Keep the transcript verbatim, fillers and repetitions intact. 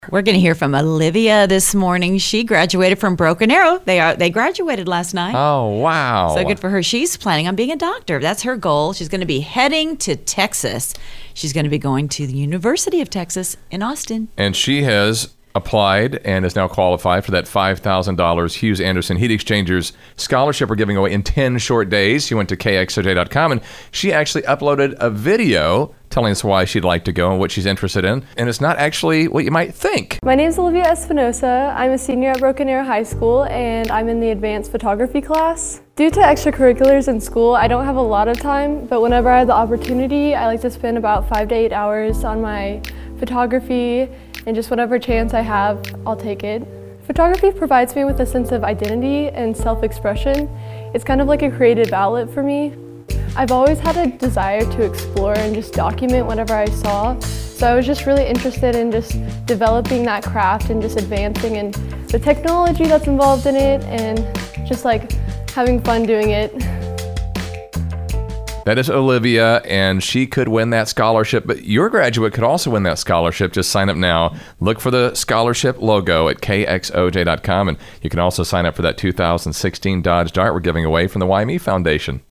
We're going to hear from Olivia this morning. She graduated from Broken Arrow. They are they graduated last night. Oh, wow. So good for her. She's planning on being a doctor. That's her goal. She's going to be heading to Texas. She's going to be going to the University of Texas in Austin. And she has applied and is now qualified for that five thousand dollars Hughes Anderson Heat Exchangers scholarship we're giving away in ten short days. She went to K X O J dot com and she actually uploaded a video telling us why she'd like to go and what she's interested in. And it's not actually what you might think. My name is Olivia Espinosa. I'm a senior at Broken Arrow High School and I'm in the advanced photography class. Due to extracurriculars in school, I don't have a lot of time, but whenever I have the opportunity, I like to spend about five to eight hours on my photography, and just whatever chance I have, I'll take it. Photography provides me with a sense of identity and self-expression. It's kind of like a creative outlet for me. I've always had a desire to explore and just document whatever I saw, so I was just really interested in just developing that craft and just advancing in the technology that's involved in it and just like having fun doing it. That is Olivia, and she could win that scholarship, but your graduate could also win that scholarship. Just sign up now. Look for the scholarship logo at K X O J dot com, and you can also sign up for that two thousand sixteen Dodge Dart we're giving away from the Y M E Foundation.